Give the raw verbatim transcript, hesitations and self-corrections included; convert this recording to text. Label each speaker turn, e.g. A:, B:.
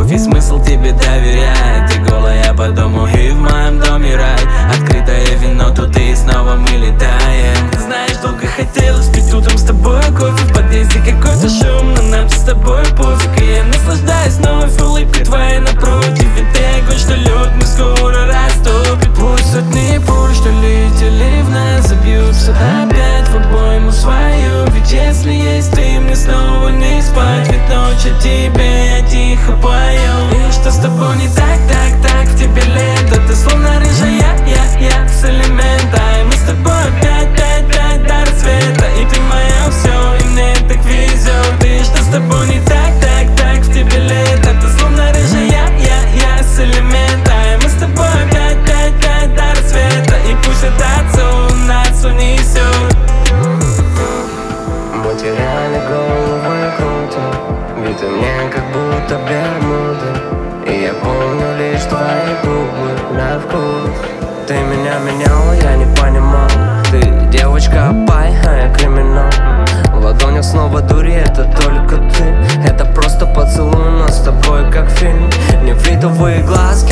A: любовь и смысл тебе доверять. Ты голая по дому и в моем доме рай. Открытое вино, тут и снова мы летаем. Знаешь, долго хотелось пить утром с тобой кофе. В подъезде какой-то шум, но нам с тобой пофиг. И я наслаждаюсь вновь улыбкой твоей напротив. Ведь ты огонь, что лед, мы скоро растопит. Пусть сотни пуль, что летели в нас, забьются опять в обойму свою. Ведь если есть ты, мне снова не спать. Ведь ночь о тебе я тихо пою. И что с тобой не так, так, так, в тебе лето. Ты словно рыжая, я, я с элемента. И мы с тобой опять, пять, пять до рассвета. И ты мое все, и мне так везет. И что с тобой не так, так, так, в тебе лето. Ты словно рыжая, я, я с элемента. И мы с тобой опять, пять, пять до рассвета. И пусть это отцу, нас унесет.
B: Потеряли головы крутят, ведь у меня как будто бермуды. И я помню лишь твои губы на вкус. Ты меня меняла, я не понимал. Ты девочка пай, а я криминал. В ладонях снова дури, это только ты. Это просто поцелуй, но с тобой как фильм. Нефритовые глазки